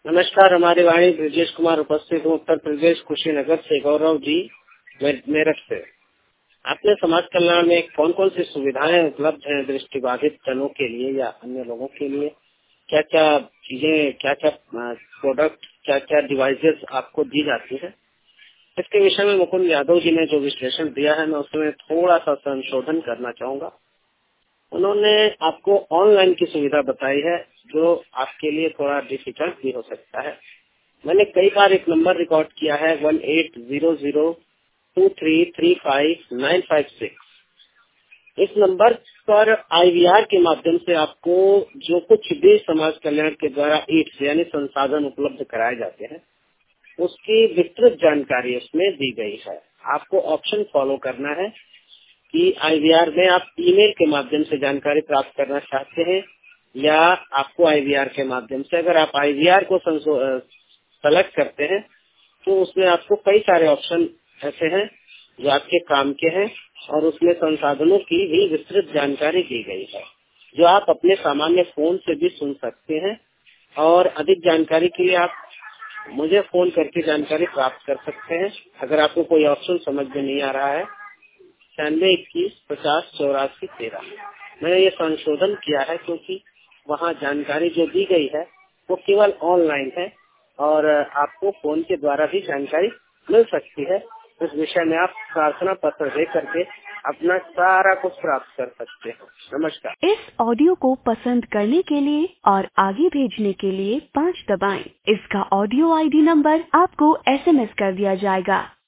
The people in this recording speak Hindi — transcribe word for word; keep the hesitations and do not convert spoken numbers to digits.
नमस्कार, हमारी वाणी ब्रजेश कुमार उपस्थित हूँ उत्तर प्रदेश कुशीनगर से। गौरव जी मेरठ से। आपने समाज कल्याण में कौन कौन सी सुविधाएं उपलब्ध हैं दृष्टिबाधित जनों के लिए या अन्य लोगों के लिए? क्या क्या चीजें, क्या क्या प्रोडक्ट, क्या क्या डिवाइसेस आपको दी जाती है? इसके विषय में मुकुंद यादव जी ने जो विश्लेषण दिया है, मैं उसमें थोड़ा सा संशोधन करना चाहूंगा। उन्होंने आपको ऑनलाइन की सुविधा बताई है, जो आपके लिए थोड़ा डिफिकल्ट भी हो सकता है। मैंने कई बार एक नंबर रिकॉर्ड किया है, one eight zero zero two three three five nine five six. इस नंबर पर आईवीआर के माध्यम से आपको जो कुछ भी समाज कल्याण के द्वारा ईट्स यानी संसाधन उपलब्ध कराए जाते हैं, उसकी विस्तृत जानकारी उसमें दी गई है। आपको ऑप्शन फॉलो करना है कि आईवीआर में आप ईमेल के माध्यम से जानकारी प्राप्त करना चाहते हैं या आपको आईवीआर के माध्यम से, अगर आप आईवीआर को सेलेक्ट करते हैं तो उसमें आपको कई सारे ऑप्शन ऐसे हैं जो आपके काम के हैं और उसमें संसाधनों की भी विस्तृत जानकारी दी गई है, जो आप अपने सामान्य फोन से भी सुन सकते हैं। और अधिक जानकारी के लिए आप मुझे फोन करके जानकारी प्राप्त कर सकते हैं। अगर आपको कोई ऑप्शन समझ में नहीं आ रहा है, छियानवे इक्कीस पचास चौरासी तेरह। मैंने ये संशोधन किया है क्योंकि वहाँ जानकारी जो दी गई है वो केवल ऑनलाइन है और आपको फोन के द्वारा भी जानकारी मिल सकती है। इस विषय में आप प्रार्थना पत्र दे करके अपना सारा कुछ प्राप्त कर सकते हैं। नमस्कार। इस ऑडियो को पसंद करने के लिए और आगे भेजने के लिए पाँच दबाएं। इसका ऑडियो आईडी नंबर आपको एसएमएस कर दिया जाएगा।